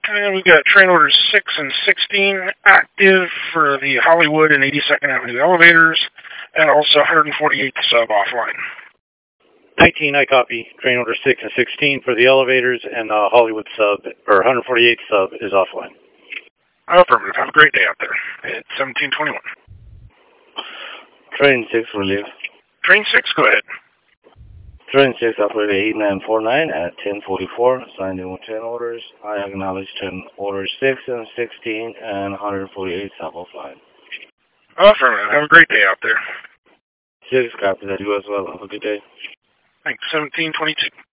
And we've got train orders 6 and 16 active for the Hollywood and 82nd Avenue elevators, and also 148th sub offline. 19, I copy. Train order 6 and 16 for the elevators, and Hollywood sub, or 148th sub, is offline. Affirmative. Have a great day out there. It's 1721. Train 6, relief. Train 6, go ahead. Train 6, operator 8949 at 1044, signed in with 10 orders. I acknowledge 10 orders 6 and 16 and 148 sub offline. Affirmative. Have a great day out there. 6, copy that. You as well. Have a good day. Thanks. 1722.